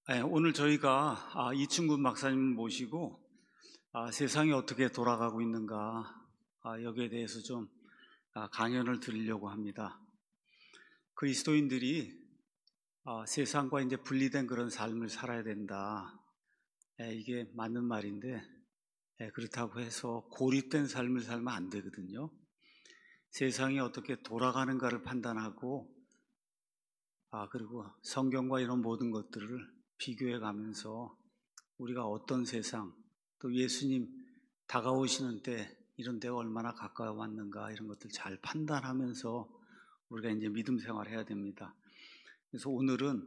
오늘 저희가 이충근 박사님 모시고 세상이 어떻게 돌아가고 있는가 여기에 대해서 좀 강연을 드리려고 합니다. 그리스도인들이 세상과 이제 분리된 그런 삶을 살아야 된다. 이게 맞는 말인데 그렇다고 해서 고립된 삶을 살면 안 되거든요. 세상이 어떻게 돌아가는가를 판단하고 그리고 성경과 이런 모든 것들을 비교해 가면서 우리가 어떤 세상, 또 예수님 다가오시는 때 이런 때가 얼마나 가까워 왔는가 이런 것들 잘 판단하면서 우리가 이제 믿음 생활을 해야 됩니다. 그래서 오늘은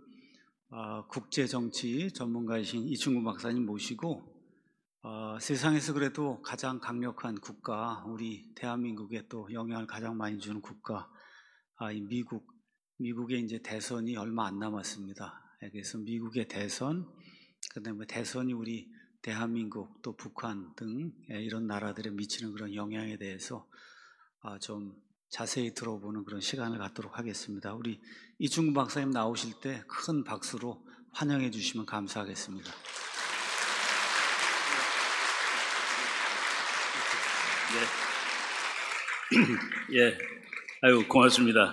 국제정치 전문가이신 이충근 박사님 모시고 세상에서 그래도 가장 강력한 국가, 우리 대한민국에 또 영향을 가장 많이 주는 국가, 미국의 이제 대선이 얼마 안 남았습니다. 그래서 미국의 대선, 그다음에 대선이 우리 대한민국 또 북한 등 이런 나라들에 미치는 그런 영향에 대해서 좀 자세히 들어보는 그런 시간을 갖도록 하겠습니다. 우리 이충근 박사님 나오실 때 큰 박수로 환영해 주시면 감사하겠습니다. 예, 아유 고맙습니다.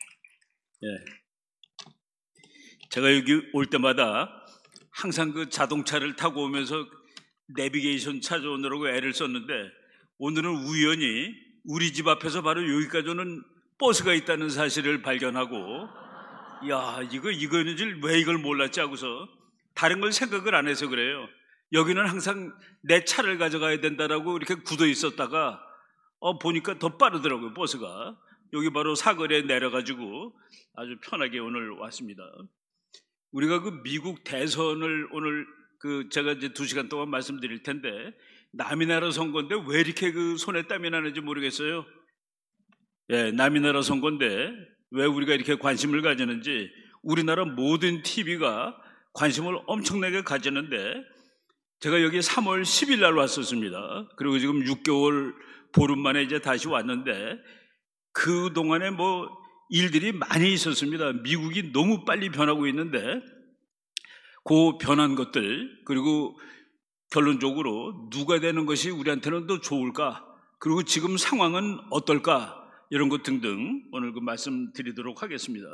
제가 여기 올 때마다 항상 그 자동차를 타고 오면서 내비게이션 찾아오느라고 애를 썼는데 오늘은 우연히 우리 집 앞에서 바로 여기까지 오는 버스가 있다는 사실을 발견하고 이거는 왜 이걸 몰랐지 하고서 다른 걸 생각을 안 해서 그래요. 여기는 항상 내 차를 가져가야 된다라고 이렇게 굳어 있었다가 보니까 더 빠르더라고요, 버스가. 여기 바로 사거리에 내려가지고 아주 편하게 오늘 왔습니다. 우리가 그 미국 대선을 오늘 제가 이제 2시간 동안 말씀드릴 텐데 남이 나라 선거인데 왜 이렇게 손에 땀이 나는지 모르겠어요. 남이 나라 선거인데 왜 우리가 이렇게 관심을 가지는지 우리나라 모든 TV가 관심을 엄청나게 가지는데 제가 여기 3월 10일 날 왔었습니다. 그리고 지금 6개월 보름 만에 이제 다시 왔는데 그동안에 일들이 많이 있었습니다. 미국이 너무 빨리 변하고 있는데 그 변한 것들, 그리고 결론적으로 누가 되는 것이 우리한테는 더 좋을까, 그리고 지금 상황은 어떨까, 이런 것 등등 오늘 말씀드리도록 하겠습니다.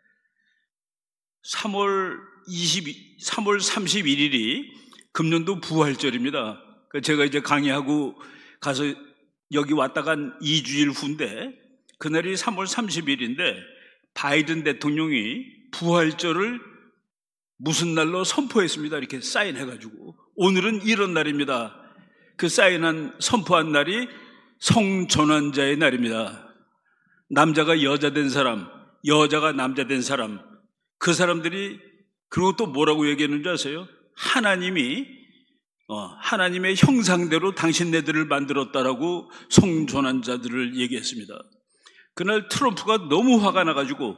3월 31일이 금년도 부활절입니다. 제가 이제 강의하고 가서 여기 왔다가 한 2주일 후인데 그날이 3월 30일인데 바이든 대통령이 부활절을 무슨 날로 선포했습니다. 이렇게 사인해가지고 오늘은 이런 날입니다. 그 선포한 날이 성전환자의 날입니다. 남자가 여자 된 사람, 여자가 남자 된 사람, 그 사람들이 그리고 또 뭐라고 얘기했는지 아세요? 하나님의 형상대로 당신네들을 만들었다라고 성전환자들을 얘기했습니다. 그날 트럼프가 너무 화가 나가지고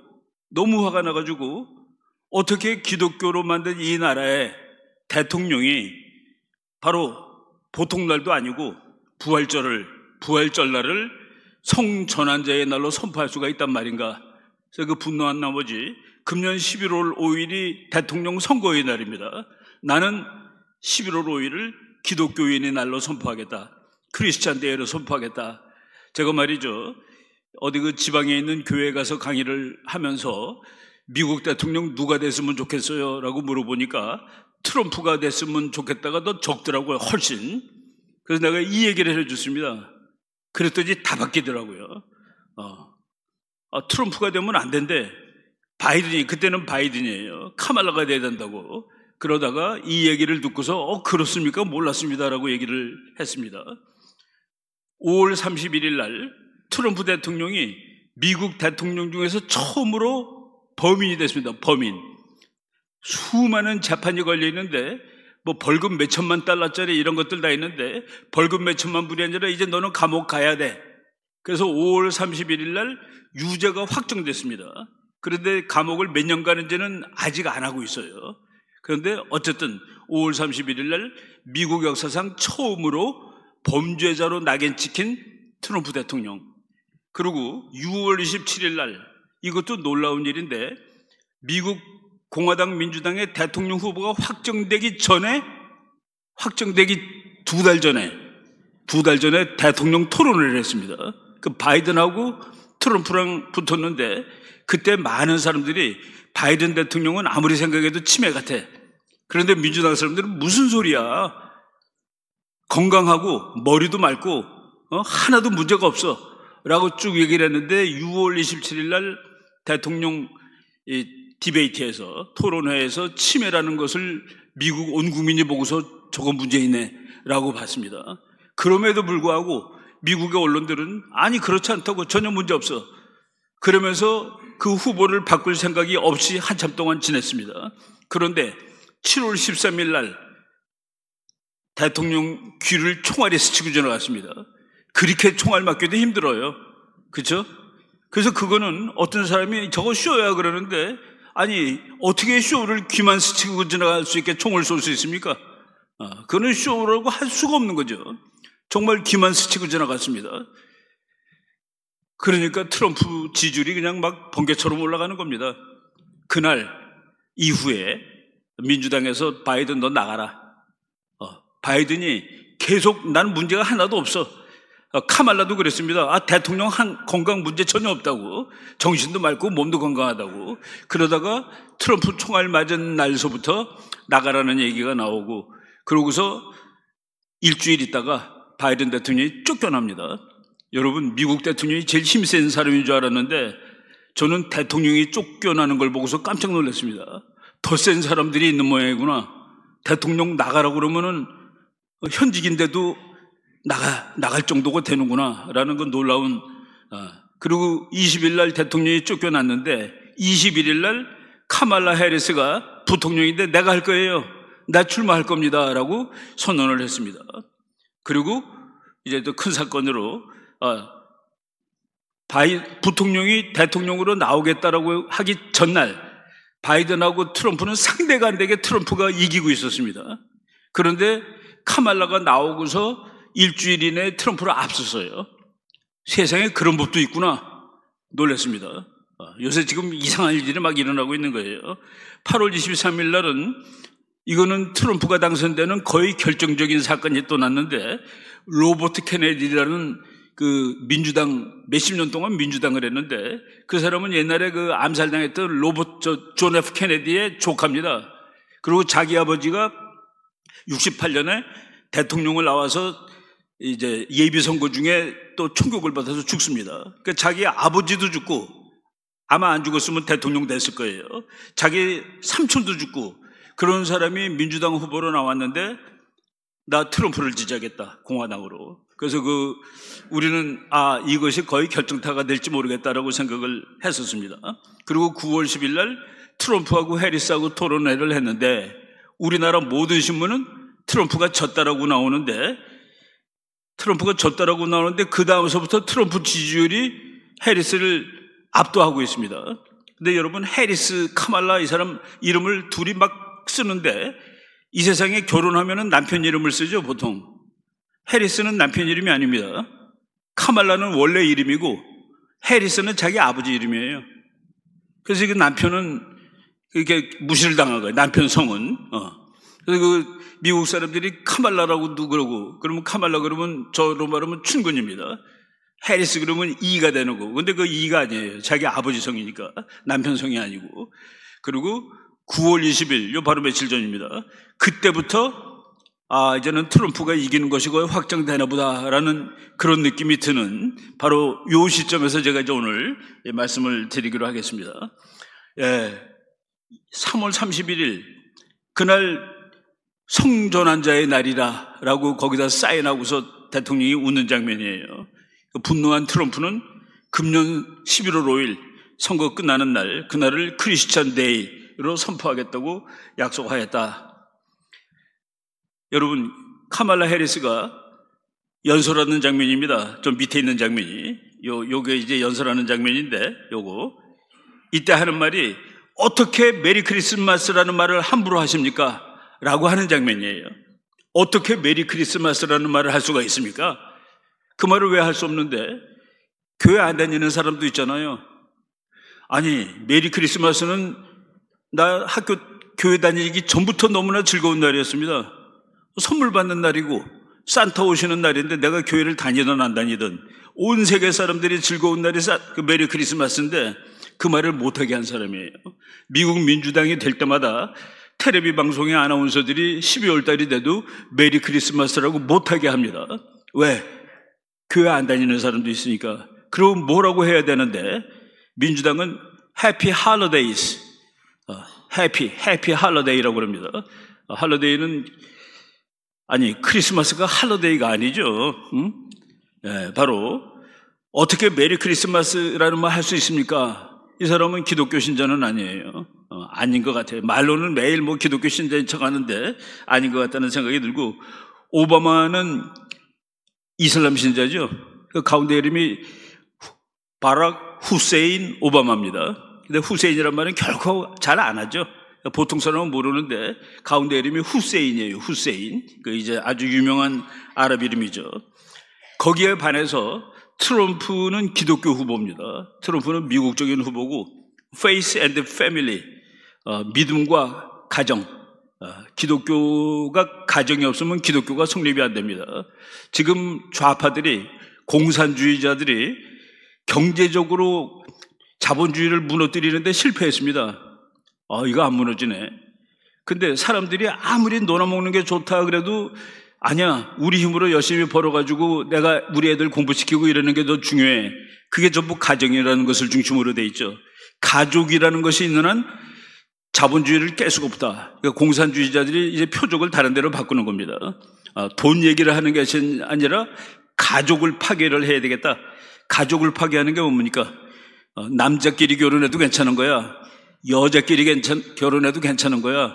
어떻게 기독교로 만든 이 나라의 대통령이 바로 보통 날도 아니고 부활절날을 성전환자의 날로 선포할 수가 있단 말인가. 그래서 분노한 나머지 금년 11월 5일이 대통령 선거의 날입니다. 나는 11월 5일을 기독교인의 날로 선포하겠다. 크리스찬 데이로 선포하겠다. 제가 말이죠. 어디 지방에 있는 교회에 가서 강의를 하면서 미국 대통령 누가 됐으면 좋겠어요? 라고 물어보니까 트럼프가 됐으면 좋겠다가 더 적더라고요, 훨씬. 그래서 내가 이 얘기를 해줬습니다. 그랬더니 다 바뀌더라고요. 트럼프가 되면 안 된대. 그때는 바이든이에요. 카말라가 돼야 된다고. 그러다가 이 얘기를 듣고서 그렇습니까? 몰랐습니다라고 얘기를 했습니다. 5월 31일 날 트럼프 대통령이 미국 대통령 중에서 처음으로 범인이 됐습니다. 범인. 수많은 재판이 걸려 있는데 벌금 몇 천만 달러짜리 이런 것들 다 있는데 벌금 몇 천만 불이 아니라 이제 너는 감옥 가야 돼. 그래서 5월 31일 날 유죄가 확정됐습니다. 그런데 감옥을 몇 년 가는지는 아직 안 하고 있어요. 그런데 어쨌든 5월 31일 날 미국 역사상 처음으로 범죄자로 낙인 찍힌 트럼프 대통령. 그리고 6월 27일 날 이것도 놀라운 일인데 미국 공화당 민주당의 대통령 후보가 확정되기 전에, 확정되기 두 달 전에 대통령 토론을 했습니다. 그 바이든하고 트럼프랑 붙었는데 그때 많은 사람들이 바이든 대통령은 아무리 생각해도 치매 같아. 그런데 민주당 사람들은 무슨 소리야. 건강하고 머리도 맑고 하나도 문제가 없어 라고 쭉 얘기를 했는데 6월 27일 날 대통령 디베이트에서, 토론회에서 치매라는 것을 미국 온 국민이 보고서 저거 문제 있네 라고 봤습니다. 그럼에도 불구하고 미국의 언론들은 아니 그렇지 않다고, 전혀 문제 없어, 그러면서 그 후보를 바꿀 생각이 없이 한참 동안 지냈습니다. 그런데 7월 13일 날 대통령 귀를 총알이 스치고 지나갔습니다. 그렇게 총알 맞기도 힘들어요. 그렇죠? 그래서 그거는 어떤 사람이 저거 쇼야 그러는데, 아니 어떻게 쇼를 귀만 스치고 지나갈 수 있게 총을 쏠 수 있습니까? 그거는 쇼라고 할 수가 없는 거죠. 정말 귀만 스치고 지나갔습니다. 그러니까 트럼프 지지율이 그냥 막 번개처럼 올라가는 겁니다. 그날 이후에 민주당에서 바이든 너 나가라. 바이든이 계속 난 문제가 하나도 없어. 카말라도 그랬습니다. 대통령 건강 문제 전혀 없다고, 정신도 맑고 몸도 건강하다고. 그러다가 트럼프 총알 맞은 날서부터 나가라는 얘기가 나오고, 그러고서 일주일 있다가 바이든 대통령이 쫓겨납니다. 여러분, 미국 대통령이 제일 힘센 사람인 줄 알았는데 저는 대통령이 쫓겨나는 걸 보고서 깜짝 놀랐습니다. 더 센 사람들이 있는 모양이구나. 대통령 나가라고 그러면은 현직인데도 나갈 정도가 되는구나 라는 건 놀라운. 그리고 20일 날 대통령이 쫓겨났는데 21일 날 카말라 해리스가 부통령인데 내가 할 거예요, 나 출마할 겁니다 라고 선언을 했습니다. 그리고 이제 또 큰 사건으로 부통령이 대통령으로 나오겠다라고 하기 전날 바이든하고 트럼프는 상대가 안 되게 트럼프가 이기고 있었습니다. 그런데 카말라가 나오고서 일주일 이내에 트럼프를 앞섰어요. 세상에 그런 법도 있구나 놀랐습니다. 요새 지금 이상한 일들이 막 일어나고 있는 거예요. 8월 23일 날은, 이거는 트럼프가 당선되는 거의 결정적인 사건이 또 났는데, 로버트 케네디라는 그 민주당, 몇십 년 동안 민주당을 했는데 그 사람은 옛날에 그 암살당했던 존 F 케네디의 조카입니다. 그리고 자기 아버지가 68년에 대통령을 나와서 이제 예비선거 중에 또 총격을 받아서 죽습니다. 그러니까 자기 아버지도 죽고, 아마 안 죽었으면 대통령 됐을 거예요. 자기 삼촌도 죽고, 그런 사람이 민주당 후보로 나왔는데 나 트럼프를 지지하겠다, 공화당으로. 그래서 우리는 이것이 거의 결정타가 될지 모르겠다라고 생각을 했었습니다. 그리고 9월 10일 날 트럼프하고 해리스하고 토론회를 했는데 우리나라 모든 신문은 트럼프가 졌다라고 나오는데 그 다음서부터 트럼프 지지율이 해리스를 압도하고 있습니다. 근데 여러분, 해리스, 카말라 이 사람 이름을 둘이 막 쓰는데 이 세상에 결혼하면은 남편 이름을 쓰죠, 보통. 해리스는 남편 이름이 아닙니다. 카말라는 원래 이름이고 해리스는 자기 아버지 이름이에요. 그래서 그 남편은 이렇게 무시를 당한 거예요, 남편 성은. 그래서 그 미국 사람들이 카말라라고도 그러고, 그러면 카말라 그러면 저로 말하면 춘근입니다. 해리스 그러면 이가 되는 거고, 근데 그 이가 아니에요. 자기 아버지 성이니까, 남편 성이 아니고. 그리고 9월 20일, 요 바로 며칠 전입니다. 그때부터 이제는 트럼프가 이기는 것이 거의 확정되나 보다라는 그런 느낌이 드는 바로 요 시점에서 제가 이제 오늘 말씀을 드리기로 하겠습니다. 3월 31일 그날 성전환 자의 날이라고 거기다 사인하고서 대통령이 웃는 장면이에요. 분노한 트럼프는 금년 11월 5일 선거 끝나는 날, 그날을 크리스찬 데이로 선포하겠다고 약속하였다. 여러분, 카말라 해리스가 연설하는 장면입니다. 좀 밑에 있는 장면이. 요게 이제 연설하는 장면인데, 이때 하는 말이 어떻게 메리 크리스마스라는 말을 함부로 하십니까? 라고 하는 장면이에요. 어떻게 메리 크리스마스라는 말을 할 수가 있습니까? 그 말을 왜 할 수 없는데, 교회 안 다니는 사람도 있잖아요. 아니, 메리 크리스마스는 나 교회 다니기 전부터 너무나 즐거운 날이었습니다. 선물 받는 날이고 산타 오시는 날인데 내가 교회를 다니든 안 다니든 온 세계 사람들이 즐거운 날이 메리 크리스마스인데 그 말을 못하게 한 사람이에요. 미국 민주당이 될 때마다 텔레비 방송의 아나운서들이 12월 달이 돼도 메리 크리스마스라고 못하게 합니다. 왜? 교회 안 다니는 사람도 있으니까. 그럼 뭐라고 해야 되는데 민주당은 해피 할러데이스, 해피 할러데이라고 합니다. 할러데이는 아니 크리스마스가 할러데이가 아니죠. 응? 네, 바로 어떻게 메리 크리스마스라는 말 할 수 있습니까? 이 사람은 기독교 신자는 아니에요. 아닌 것 같아요. 말로는 매일 뭐 기독교 신자인 척 하는데 아닌 것 같다는 생각이 들고, 오바마는 이슬람 신자죠. 그 가운데 이름이 바락 후세인 오바마입니다. 근데 후세인이란 말은 결코 잘 안 하죠. 보통 사람은 모르는데 가운데 이름이 후세인이에요. 후세인. 그 이제 아주 유명한 아랍 이름이죠. 거기에 반해서 트럼프는 기독교 후보입니다. 트럼프는 미국적인 후보고 Faith and Family, 믿음과 가정. 기독교가 가정이 없으면 기독교가 성립이 안 됩니다. 지금 좌파들이, 공산주의자들이 경제적으로 자본주의를 무너뜨리는데 실패했습니다. 이거 안 무너지네. 근데 사람들이 아무리 놀아먹는 게 좋다 그래도 아니야, 우리 힘으로 열심히 벌어가지고 내가 우리 애들 공부시키고 이러는 게 더 중요해. 그게 전부 가정이라는 것을 중심으로 돼 있죠. 가족이라는 것이 있는 한 자본주의를 깰 수가 없다. 그러니까 공산주의자들이 이제 표적을 다른 데로 바꾸는 겁니다. 돈 얘기를 하는 게 아니라 가족을 파괴를 해야 되겠다. 가족을 파괴하는 게 뭡니까? 남자끼리 결혼해도 괜찮은 거야. 여자끼리 결혼해도 괜찮은 거야.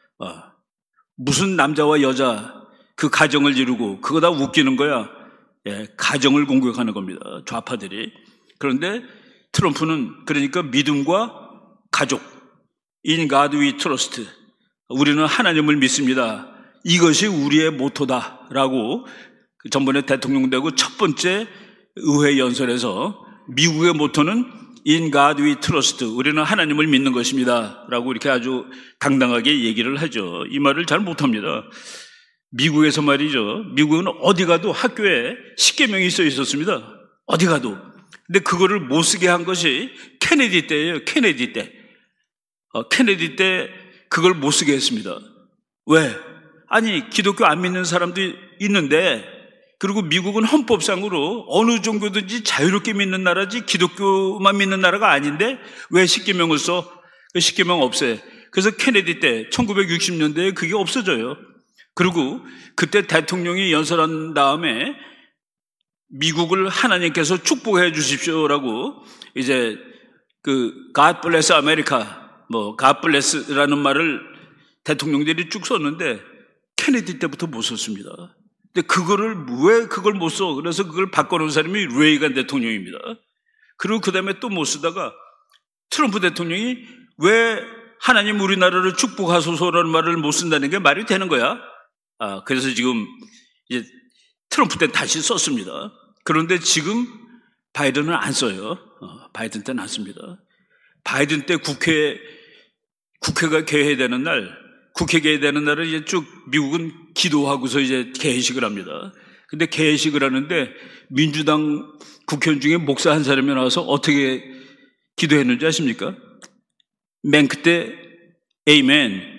무슨 남자와 여자 그 가정을 이루고 그거 다 웃기는 거야. 예, 가정을 공격하는 겁니다. 좌파들이. 그런데 트럼프는 그러니까 믿음과 가족, In God we trust, 우리는 하나님을 믿습니다. 이것이 우리의 모토다라고 전번에 대통령 되고 첫 번째 의회 연설에서 미국의 모토는 In God we trust, 우리는 하나님을 믿는 것입니다 라고 이렇게 아주 당당하게 얘기를 하죠. 이 말을 잘 못합니다. 미국에서 말이죠. 미국은 어디 가도 학교에 십계명이 써 있었습니다. 어디 가도. 근데 그거를 못 쓰게 한 것이 케네디 때예요. 케네디 때. 케네디 때 그걸 못 쓰게 했습니다. 왜? 아니, 기독교 안 믿는 사람도 있는데, 그리고 미국은 헌법상으로 어느 종교든지 자유롭게 믿는 나라지 기독교만 믿는 나라가 아닌데 왜 십계명을 써? 그 십계명 없애. 그래서 케네디 때 1960년대에 그게 없어져요. 그리고 그때 대통령이 연설한 다음에 미국을 하나님께서 축복해 주십시오라고 이제 그 God bless America, God bless라는 말을 대통령들이 쭉 썼는데 케네디 때부터 못 썼습니다. 근데 왜 그걸 못 써? 그래서 그걸 바꿔놓은 사람이 레이건 대통령입니다. 그리고 그 다음에 또 못 쓰다가 트럼프 대통령이 왜 하나님 우리나라를 축복하소서라는 말을 못 쓴다는 게 말이 되는 거야? 그래서 지금 이제 트럼프 때는 다시 썼습니다. 그런데 지금 바이든은 안 써요. 바이든 때는 안 씁니다. 바이든 때 국회가 개회되는 날, 국회 개회되는 날은 이제 쭉 미국은 기도하고서 이제 개회식을 합니다. 근데 개회식을 하는데 민주당 국회의원 중에 목사 한 사람이 나와서 어떻게 기도했는지 아십니까? 맨 그때 에이멘,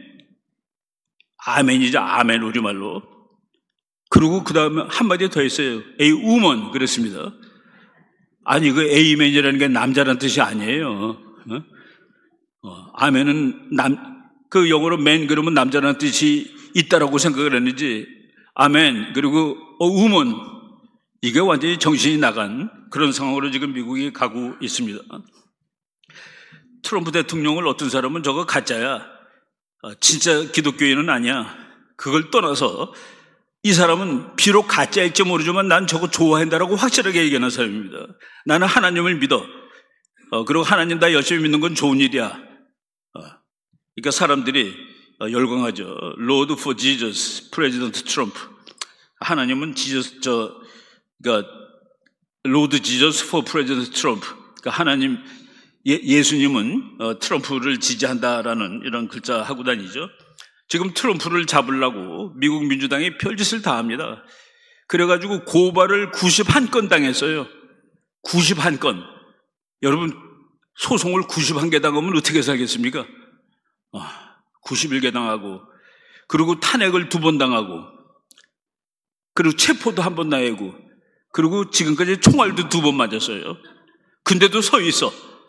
아멘이죠. 아멘 우리말로. 그리고 그 다음에 한마디 더 했어요. 에이 우먼 그랬습니다. 아니 그 에이멘이라는 게 남자란 뜻이 아니에요. 아멘은 그 영어로 맨 그러면 남자라는 뜻이 있다라고 생각을 했는지 아멘 그리고 우먼, 이게 완전히 정신이 나간 그런 상황으로 지금 미국이 가고 있습니다. 트럼프 대통령을 어떤 사람은 저거 가짜야, 진짜 기독교인은 아니야, 그걸 떠나서 이 사람은 비록 가짜일지 모르지만 난 저거 좋아한다라고 확실하게 얘기하는 사람입니다. 나는 하나님을 믿어. 그리고 하나님 다 열심히 믿는 건 좋은 일이야. 그러니까 사람들이 열광하죠. Lord for Jesus, President Trump. 하나님은 그러니까 Lord Jesus for President Trump. 그러니까 하나님 예수님은 트럼프를 지지한다라는 이런 글자 하고 다니죠. 지금 트럼프를 잡으려고 미국 민주당이 별짓을 다 합니다. 그래가지고 고발을 91건 당했어요. 91건. 여러분, 소송을 91개 당하면 어떻게 살겠습니까? 91개 당하고, 그리고 탄핵을 2번 당하고, 그리고 체포도 1번 당하고, 그리고 지금까지 총알도 2번 맞았어요. 근데도 서 있어.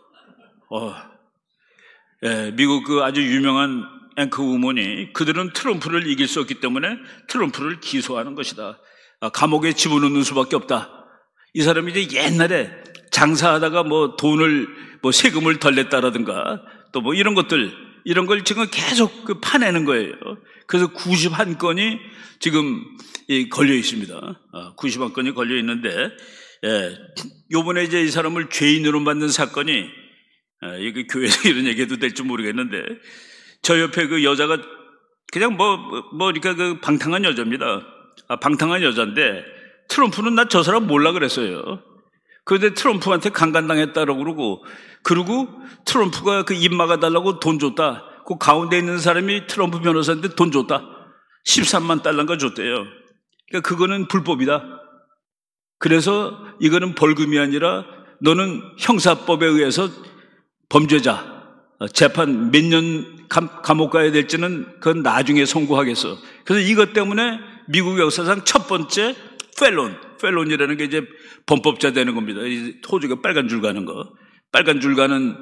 미국 그 아주 유명한 앵커 우먼이 그들은 트럼프를 이길 수 없기 때문에 트럼프를 기소하는 것이다. 감옥에 집어넣는 수밖에 없다. 이 사람이 이제 옛날에 장사하다가 돈을 세금을 덜 냈다라든가 또 이런 것들, 이런 걸 지금 계속 파내는 거예요. 그래서 91건이 지금 걸려 있습니다. 91건이 걸려 있는데, 요번에 이제 이 사람을 죄인으로 만든 사건이, 이게 교회에서 이런 얘기해도 될지 모르겠는데, 저 옆에 그 여자가 그냥 이렇게 방탕한 여자입니다. 방탕한 여자인데, 트럼프는 나 저 사람 몰라 그랬어요. 그런데 트럼프한테 강간당했다라고 그러고 트럼프가 그 입 막아달라고 돈 줬다. 그 가운데 있는 사람이 트럼프 변호사인데 돈 줬다. 13만 달러인가 줬대요. 그러니까 그거는 불법이다. 그래서 이거는 벌금이 아니라 너는 형사법에 의해서 범죄자, 재판 몇 년 감옥 가야 될지는 그건 나중에 선고하겠어. 그래서 이것 때문에 미국 역사상 첫 번째 펠론이라는 게 이제 범법자 되는 겁니다. 호주가 빨간 줄 가는 거. 빨간 줄 가는,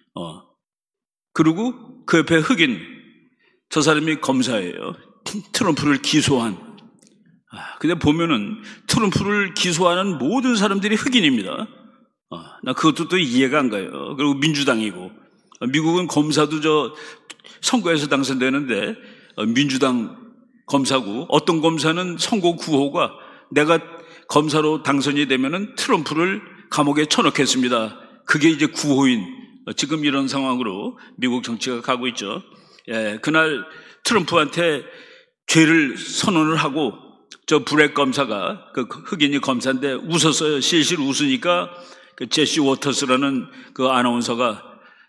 그리고 그 옆에 흑인, 저 사람이 검사예요. 트럼프를 기소한. 근데 보면은 트럼프를 기소하는 모든 사람들이 흑인입니다. 나 그것도 또 이해가 안 가요. 그리고 민주당이고. 미국은 검사도 선거에서 당선되는데, 민주당 검사고, 어떤 검사는 선거 구호가 내가 검사로 당선이 되면은 트럼프를 감옥에 쳐넣겠습니다. 그게 이제 구호인, 지금 이런 상황으로 미국 정치가 가고 있죠. 그날 트럼프한테 죄를 선언을 하고, 저 브렉 검사가, 그 흑인이 검사인데 웃었어요. 실실 웃으니까 그 제시 워터스라는 그 아나운서가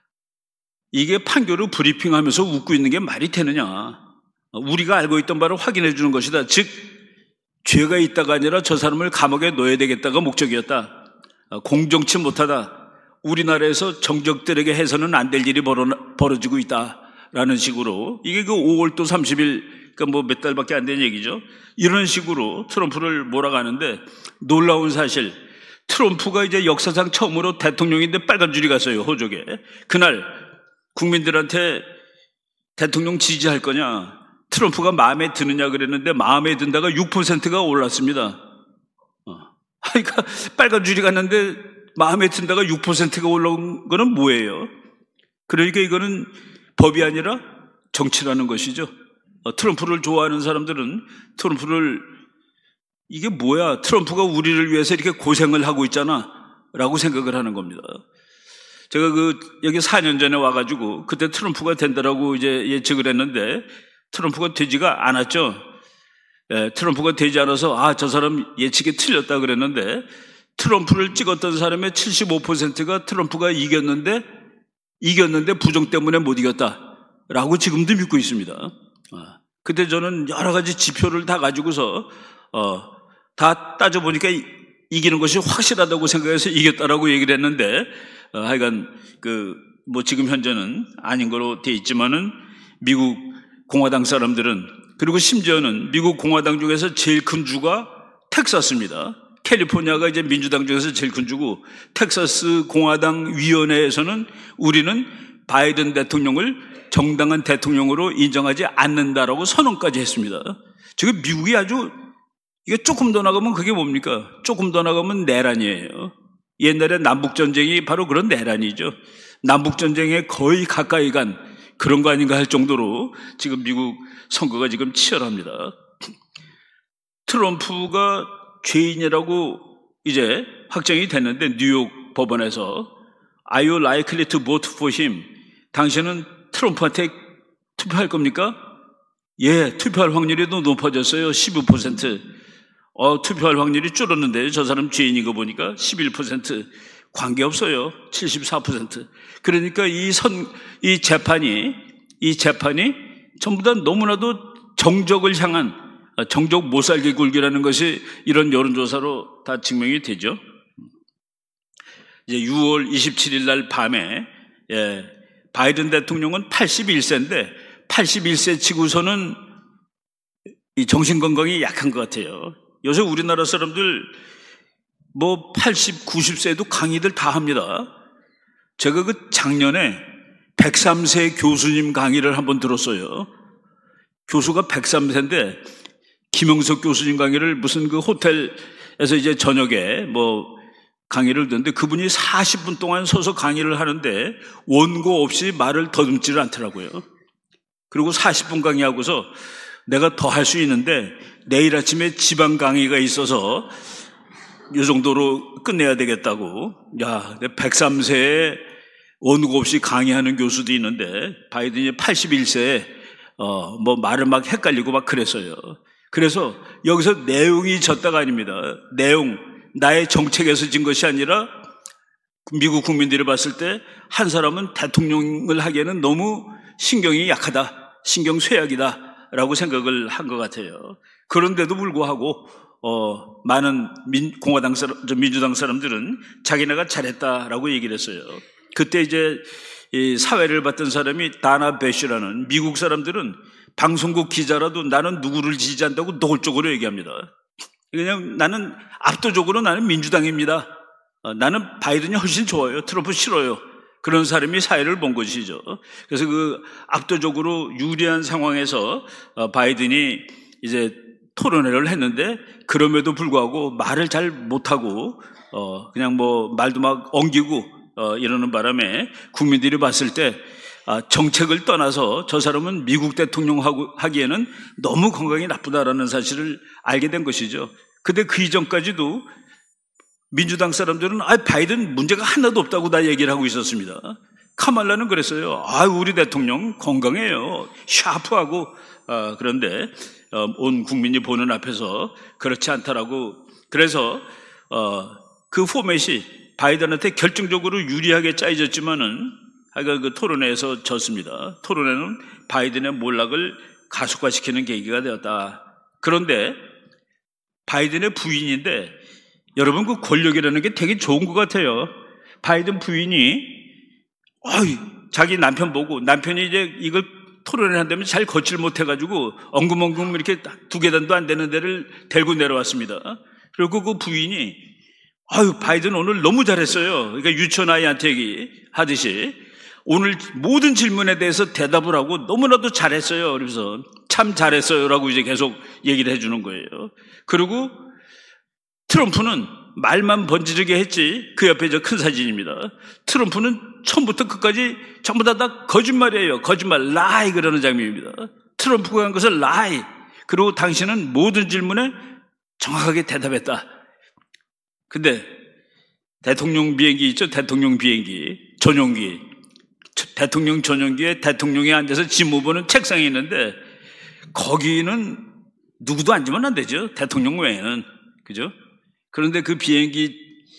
이게 판결을 브리핑하면서 웃고 있는 게 말이 되느냐. 우리가 알고 있던 바를 확인해 주는 것이다. 즉, 죄가 있다가 아니라 저 사람을 감옥에 넣어야 되겠다가 목적이었다. 공정치 못하다. 우리나라에서 정적들에게 해서는 안 될 일이 벌어지고 있다라는 식으로, 이게 그 5월도 30일, 그러니까 몇 달밖에 안 된 얘기죠. 이런 식으로 트럼프를 몰아가는데, 놀라운 사실, 트럼프가 이제 역사상 처음으로 대통령인데 빨간 줄이 갔어요, 호적에. 그날 국민들한테 대통령 지지할 거냐, 트럼프가 마음에 드느냐 그랬는데 마음에 든다가 6%가 올랐습니다. 그러니까 빨간 줄이 갔는데 마음에 든다가 6%가 올라온 거는 뭐예요? 그러니까 이거는 법이 아니라 정치라는 것이죠. 트럼프를 좋아하는 사람들은 트럼프를, 이게 뭐야, 트럼프가 우리를 위해서 이렇게 고생을 하고 있잖아 라고 생각을 하는 겁니다. 제가 여기 4년 전에 와가지고 그때 트럼프가 된다라고 이제 예측을 했는데 트럼프가 되지가 않았죠. 트럼프가 되지 않아서 저 사람 예측이 틀렸다 그랬는데, 트럼프를 찍었던 사람의 75%가 트럼프가 이겼는데 부정 때문에 못 이겼다라고 지금도 믿고 있습니다. 그때 저는 여러 가지 지표를 다 가지고서 다 따져보니까 이기는 것이 확실하다고 생각해서 이겼다라고 얘기를 했는데, 하여간 지금 현재는 아닌 걸로 돼 있지만은 미국 공화당 사람들은, 그리고 심지어는 미국 공화당 중에서 제일 큰 주가 텍사스입니다. 캘리포니아가 이제 민주당 중에서 제일 큰 주고, 텍사스 공화당 위원회에서는 우리는 바이든 대통령을 정당한 대통령으로 인정하지 않는다라고 선언까지 했습니다. 지금 미국이 아주, 이게 조금 더 나가면 그게 뭡니까? 조금 더 나가면 내란이에요. 옛날에 남북전쟁이 바로 그런 내란이죠. 남북전쟁에 거의 가까이 간 그런 거 아닌가 할 정도로 지금 미국 선거가 지금 치열합니다. 트럼프가 죄인이라고 이제 확정이 됐는데, 뉴욕 법원에서 Are you likely to vote for him? 당신은 트럼프한테 투표할 겁니까? 예, 투표할 확률이 더 높아졌어요. 15%. 투표할 확률이 줄었는데 저 사람 죄인인 거 보니까 11%. 관계없어요. 74%. 그러니까 이 재판이 전부 다 너무나도 정적을 향한 정적 못 살게 굴기라는 것이 이런 여론조사로 다 증명이 되죠. 이제 6월 27일 날 밤에 바이든 대통령은 81세인데 81세 치고서는 이 정신건강이 약한 것 같아요. 요새 우리나라 사람들 80, 90세도 강의들 다 합니다. 제가 작년에 103세 교수님 강의를 한번 들었어요. 교수가 103세인데 김영석 교수님 강의를 무슨 호텔에서 이제 저녁에 강의를 듣는데 그분이 40분 동안 서서 강의를 하는데 원고 없이 말을 더듬지를 않더라고요. 그리고 40분 강의하고서 내가 더 할 수 있는데 내일 아침에 지방 강의가 있어서 이 정도로 끝내야 되겠다고. 야, 103세에 원고 없이 강의하는 교수도 있는데 바이든이 81세에 말을 막 헷갈리고 막 그랬어요. 그래서 여기서 내용이 졌다가 아닙니다. 나의 정책에서 진 것이 아니라 미국 국민들이 봤을 때 한 사람은 대통령을 하기에는 너무 신경이 약하다, 신경 쇠약이다 라고 생각을 한 것 같아요. 그런데도 불구하고 많은 민주당 사람들은 자기네가 잘했다라고 얘기를 했어요. 그때 이제 이 사회를 봤던 사람이 다나 배시라는 미국 사람들은 방송국 기자라도 나는 누구를 지지한다고 노골적으로 얘기합니다. 그냥 나는 압도적으로 나는 민주당입니다. 나는 바이든이 훨씬 좋아요. 트럼프 싫어요. 그런 사람이 사회를 본 것이죠. 그래서 압도적으로 유리한 상황에서 바이든이 이제 토론회를 했는데 그럼에도 불구하고 말을 잘 못하고 그냥 말도 막 엉기고 이러는 바람에 국민들이 봤을 때 정책을 떠나서 저 사람은 미국 대통령 하기에는 너무 건강이 나쁘다라는 사실을 알게 된 것이죠. 근데 그 이전까지도 민주당 사람들은 바이든 문제가 하나도 없다고 다 얘기를 하고 있었습니다. 카말라는 그랬어요. 우리 대통령 건강해요. 샤프하고 그런데 온 국민이 보는 앞에서 그렇지 않다라고. 그래서 그 포맷이 바이든한테 결정적으로 유리하게 짜여졌지만은 그 토론회에서 졌습니다. 토론회는 바이든의 몰락을 가속화시키는 계기가 되었다. 그런데 바이든의 부인인데 여러분 그 권력이라는 게 되게 좋은 것 같아요. 바이든 부인이 자기 남편 보고 남편이 이제 이걸 토론을 한다면 잘 걷질 못해가지고 엉금엉금 이렇게 2계단도 안 되는 데를 데리고 내려왔습니다. 그리고 그 부인이 바이든 오늘 너무 잘했어요. 그러니까 유치원 아이한테 얘기하듯이 오늘 모든 질문에 대해서 대답을 하고 너무나도 잘했어요. 그래서 참 잘했어요라고 이제 계속 얘기를 해주는 거예요. 그리고 트럼프는 말만 번지르게 했지 그 옆에 저 큰 사진입니다. 트럼프는 처음부터 끝까지 전부 다 거짓말이에요. 거짓말, 라이 그러는 장면입니다. 트럼프가 한 것을 라이. 그리고 당신은 모든 질문에 정확하게 대답했다. 근데 대통령 비행기 있죠? 대통령 비행기 전용기. 대통령 전용기에 대통령이 앉아서 짐 보는 책상이 있는데 거기는 누구도 앉으면 안 되죠. 대통령 외에는. 그죠? 그런데 그 비행기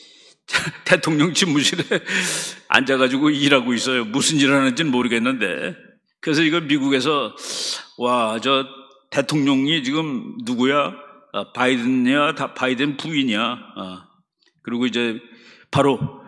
대통령 집무실에 앉아가지고 일하고 있어요. 무슨 일을 하는지는 모르겠는데. 그래서 이걸 미국에서 저 대통령이 지금 누구야? 바이든이야? 바이든 부인이야? 그리고 이제 바로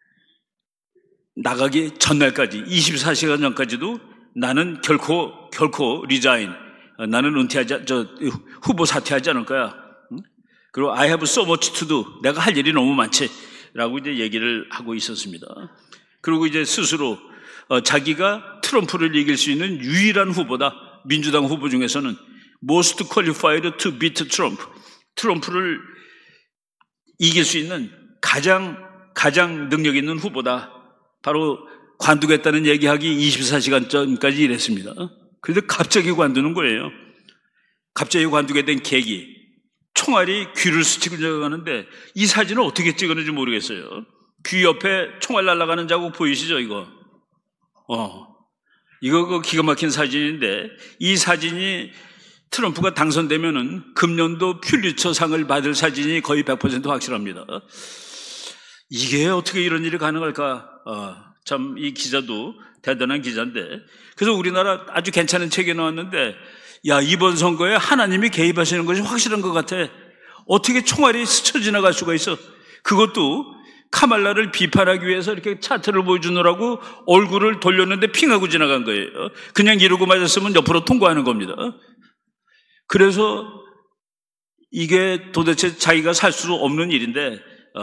나가기 전날까지 24시간 전까지도 나는 결코 리자인, 나는 후보 사퇴하지 않을 거야. 그리고 I have so much to do, 내가 할 일이 너무 많지 라고 이제 얘기를 하고 있었습니다. 그리고 이제 스스로 자기가 트럼프를 이길 수 있는 유일한 후보다. 민주당 후보 중에서는 most qualified to beat Trump, 트럼프를 이길 수 있는 가장 능력 있는 후보다. 바로 관두겠다는 얘기하기 24시간 전까지 이랬습니다. 그런데 갑자기 관두는 거예요. 갑자기 관두게 된 계기. 총알이 귀를 스치고 지나가는데 이 사진을 어떻게 찍었는지 모르겠어요. 귀 옆에 총알 날아가는 자국 보이시죠, 이거? 이거 기가 막힌 사진인데 이 사진이 트럼프가 당선되면은 금년도 퓰리처상을 받을 사진이 거의 100% 확실합니다. 이게 어떻게 이런 일이 가능할까? 참 이 기자도 대단한 기자인데, 그래서 우리나라 아주 괜찮은 책이 나왔는데, 야, 이번 선거에 하나님이 개입하시는 것이 확실한 것 같아. 어떻게 총알이 스쳐 지나갈 수가 있어? 그것도 카말라를 비판하기 위해서 이렇게 차트를 보여주느라고 얼굴을 돌렸는데 핑하고 지나간 거예요. 그냥 이러고 맞았으면 옆으로 통과하는 겁니다. 그래서 이게 도대체 자기가 살 수 없는 일인데,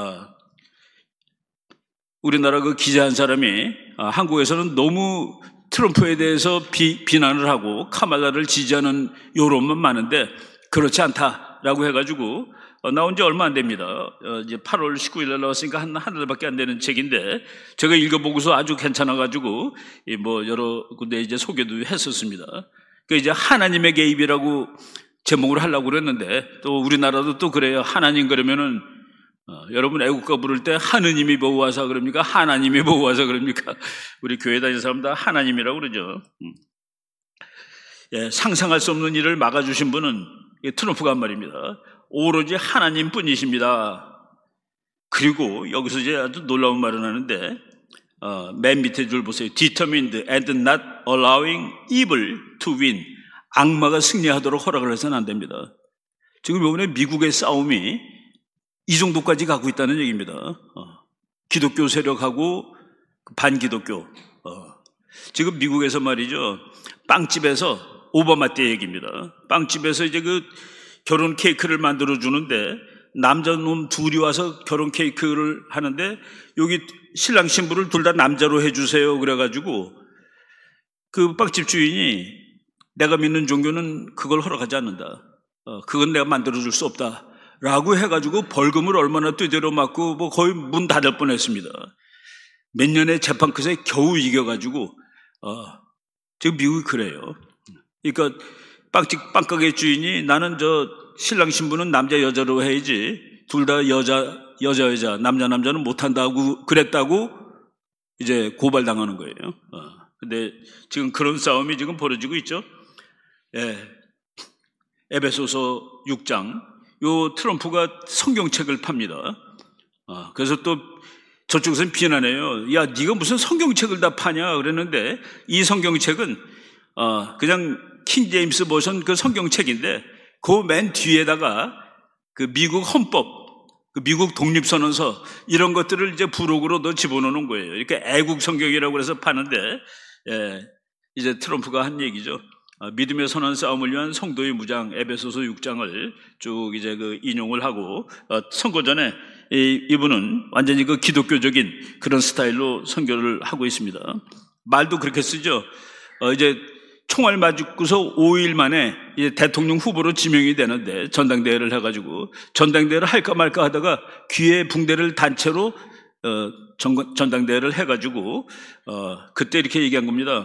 우리나라 그 기자 한 사람이 한국에서는 너무 트럼프에 대해서 비난을 하고 카말라를 지지하는 여론만 많은데 그렇지 않다라고 해가지고 나온 지 얼마 안 됩니다. 이제 8월 19일 날 나왔으니까 한 달밖에 안 되는 책인데, 제가 읽어보고서 아주 괜찮아가지고 뭐 여러 군데 이제 소개도 했었습니다. 그 이제 하나님의 개입이라고 제목을 하려고 그랬는데, 또 우리나라도 또 그래요. 하나님 그러면은 여러분 애국가 부를 때 하느님이 보호하사 그럽니까? 하나님이 보호하사 그럽니까? 우리 교회 다니는 사람 다 하나님이라고 그러죠. 예, 상상할 수 없는 일을 막아주신 분은 트럼프가 한 말입니다. 오로지 하나님 뿐이십니다. 그리고 여기서 이제 아주 놀라운 말을 하는데, 맨 밑에 줄 보세요. Determined and not allowing evil to win. 악마가 승리하도록 허락을 해서는 안 됩니다. 지금 이번에 미국의 싸움이 이 정도까지 가고 있다는 얘기입니다. 기독교 세력하고 반기독교. 지금 미국에서 말이죠. 빵집에서 오바마 때 얘기입니다. 빵집에서 이제 그 결혼 케이크를 만들어 주는데 남자놈 둘이 와서 결혼 케이크를 하는데 여기 신랑 신부를 둘 다 남자로 해주세요. 그래가지고 그 빵집 주인이 내가 믿는 종교는 그걸 허락하지 않는다. 그건 내가 만들어줄 수 없다. 라고 해가지고 벌금을 얼마나 두드려 맞고 뭐 거의 문 닫을 뻔했습니다. 몇 년의 재판 끝에 겨우 이겨가지고 지금 미국이 그래요. 그러니까 빵가게 주인이 나는 저 신랑 신부는 남자 여자로 해야지 둘 다 여자 남자는 못한다고 그랬다고 이제 고발당하는 거예요. 근데 지금 그런 싸움이 지금 벌어지고 있죠. 예. 에베소서 6장. 요 트럼프가 성경책을 팝니다. 그래서 또 저쪽에서는 비난해요. 야, 네가 무슨 성경책을 다 파냐 그랬는데, 이 성경책은 그냥 킹 제임스 버전 그 성경책인데 그 맨 뒤에다가 그 미국 헌법, 그 미국 독립선언서 이런 것들을 이제 부록으로 너 집어넣는 거예요. 이렇게 애국 성경이라고 해서 파는데, 예, 이제 트럼프가 한 얘기죠. 믿음의 선한 싸움을 위한 성도의 무장 에베소서 6장을 쭉 이제 그 인용을 하고, 선거 전에 이분은 완전히 그 기독교적인 그런 스타일로 선교를 하고 있습니다. 말도 그렇게 쓰죠. 이제 총알 맞고서 5일 만에 이제 대통령 후보로 지명이 되는데 전당대회를 해가지고 전당대회를 할까 말까 하다가 귀에 붕대를 단체로 전당대회를 해가지고 그때 이렇게 얘기한 겁니다.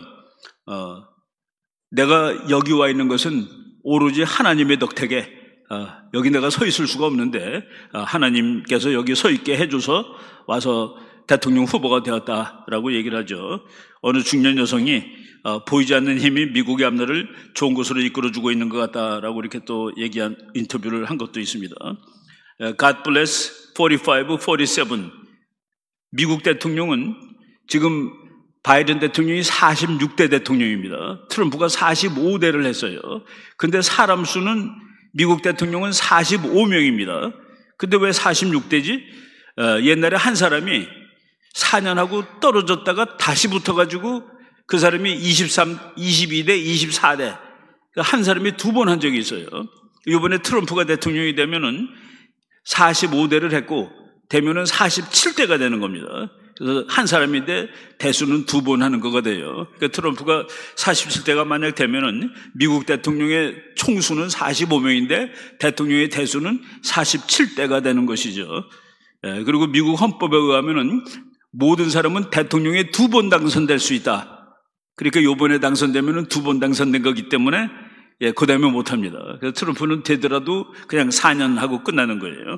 내가 여기 와 있는 것은 오로지 하나님의 덕택에 여기 내가 서 있을 수가 없는데 하나님께서 여기 서 있게 해줘서 와서 대통령 후보가 되었다라고 얘기를 하죠. 어느 중년 여성이 보이지 않는 힘이 미국의 앞날을 좋은 곳으로 이끌어주고 있는 것 같다라고 이렇게 또 얘기한 인터뷰를 한 것도 있습니다. God bless 45, 47. 미국 대통령은 지금 바이든 대통령이 46대 대통령입니다. 트럼프가 45대를 했어요. 근데 사람 수는 미국 대통령은 45명입니다. 근데 왜 46대지? 옛날에 한 사람이 4년하고 떨어졌다가 다시 붙어가지고 그 사람이 22대, 24대. 한 사람이 두 번 한 적이 있어요. 이번에 트럼프가 대통령이 되면은 45대를 했고, 되면은 47대가 되는 겁니다. 그래서 한 사람인데 대수는 두 번 하는 거가 돼요. 그러니까 트럼프가 47대가 만약 되면은 미국 대통령의 총수는 45명인데 대통령의 대수는 47대가 되는 것이죠. 그리고 미국 헌법에 의하면은 모든 사람은 대통령에 두 번 당선될 수 있다. 그러니까 이번에 당선되면은 두 번 당선된 거기 때문에 그 다음에 못 합니다. 그래서 트럼프는 되더라도 그냥 4년 하고 끝나는 거예요.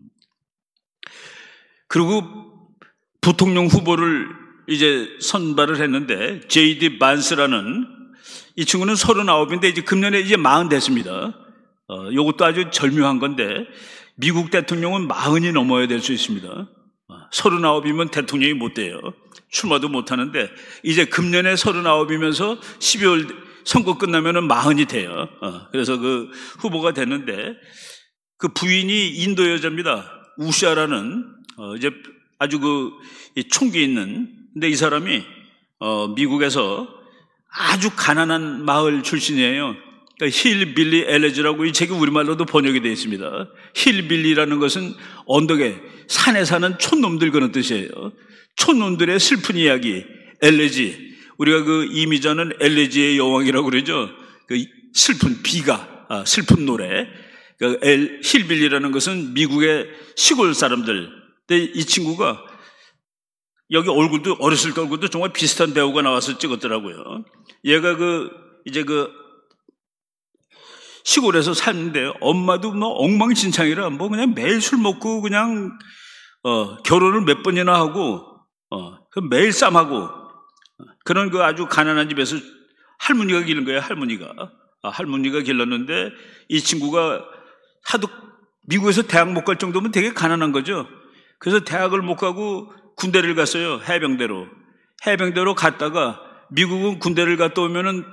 그리고 부통령 후보를 이제 선발을 했는데 J.D. 반스라는 이 친구는 39인데 이제 금년에 이제 40 됐습니다. 이것도 아주 절묘한 건데 미국 대통령은 40이 넘어야 될 수 있습니다. 39이면 대통령이 못 돼요. 출마도 못 하는데 이제 금년에 39이면서 12월 선거 끝나면은 40이 돼요. 그래서 그 후보가 됐는데 그 부인이 인도 여자입니다. 우샤라는 이제 아주 그 총기 있는, 근데 이 사람이 미국에서 아주 가난한 마을 출신이에요. 그러니까 힐빌리 엘레지라고 이 책이 우리말로도 번역이 되어 있습니다. 힐빌리라는 것은 언덕에 산에 사는 촌놈들 그런 뜻이에요. 촌놈들의 슬픈 이야기, 엘레지. 우리가 그 이미자는 엘레지의 여왕이라고 그러죠. 그 슬픈 비가, 슬픈 노래. 그 힐빌리라는 것은 미국의 시골 사람들. 근데 이 친구가 여기 얼굴도, 어렸을 때 얼굴도 정말 비슷한 배우가 나와서 찍었더라고요. 얘가 이제 시골에서 사는데 엄마도 뭐 엉망진창이라 뭐 그냥 매일 술 먹고 그냥 결혼을 몇 번이나 하고 매일 쌈하고 그런 그 아주 가난한 집에서 할머니가 기른 거예요. 할머니가 길렀는데 이 친구가 하도 미국에서 대학 못 갈 정도면 되게 가난한 거죠. 그래서 대학을 못 가고 군대를 갔어요. 해병대로 갔다가 미국은 군대를 갔다 오면은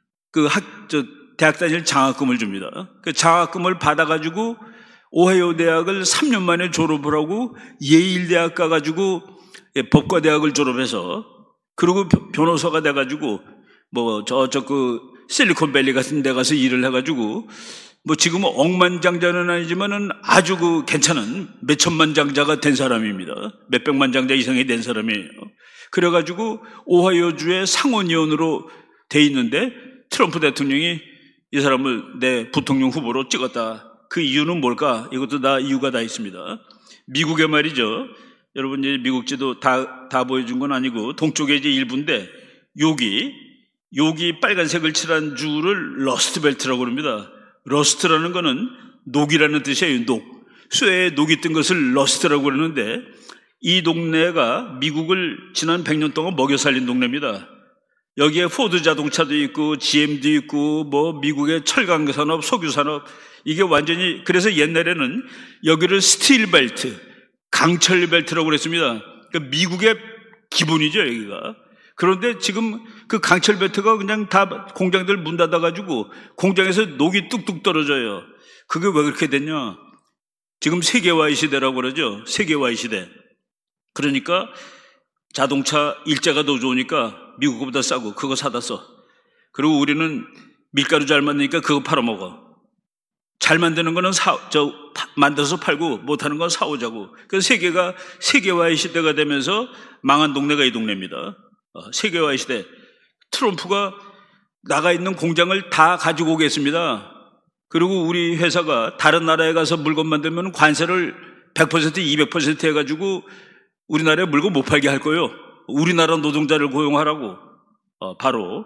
대학 다닐 장학금을 줍니다. 그 장학금을 받아가지고 오하이오 대학을 3년 만에 졸업을 하고 예일 대학 가가지고 법과대학을 졸업해서 그리고 변호사가 돼가지고 뭐 그 실리콘밸리 같은 데 가서 일을 해가지고 뭐 지금은 억만장자는 아니지만은 아주 그 괜찮은 몇천만장자가 된 사람입니다. 몇백만장자 이상이 된 사람이에요. 그래가지고 오하이오주의 상원의원으로 돼 있는데 트럼프 대통령이 이 사람을 내 부통령 후보로 찍었다. 그 이유는 뭘까? 이것도 다 이유가 다 있습니다. 미국에 말이죠. 여러분 이제 미국 지도 다 보여준 건 아니고 동쪽에 이제 일부인데 여기 빨간색을 칠한 줄을 러스트벨트라고 합니다. 러스트라는 거는 녹이라는 뜻이에요. 쇠에 녹이 뜬 것을 러스트라고 그러는데 이 동네가 미국을 지난 100년 동안 먹여 살린 동네입니다. 여기에 포드 자동차도 있고 GM도 있고 뭐 미국의 철강 산업, 석유 산업 이게 완전히 그래서 옛날에는 여기를 스틸 벨트, 강철 벨트라고 그랬습니다. 그러니까 미국의 기본이죠, 여기가. 그런데 지금 그 강철 벨트가 그냥 다 공장들 문 닫아가지고 공장에서 녹이 뚝뚝 떨어져요. 그게 왜 그렇게 됐냐? 지금 세계화의 시대라고 그러죠. 세계화의 시대. 그러니까 자동차 일자가 더 좋으니까 미국보다 싸고 그거 사다 써. 그리고 우리는 밀가루 잘 만드니까 그거 팔아먹어. 잘 만드는 거는 만들어서 팔고 못하는 건 사오자고. 그래서 세계화의 시대가 되면서 망한 동네가 이 동네입니다. 세계화의 시대. 트럼프가 나가 있는 공장을 다 가지고 오겠습니다. 그리고 우리 회사가 다른 나라에 가서 물건 만들면 관세를 100%, 200% 해가지고 우리나라에 물건 못 팔게 할 거예요. 우리나라 노동자를 고용하라고. 바로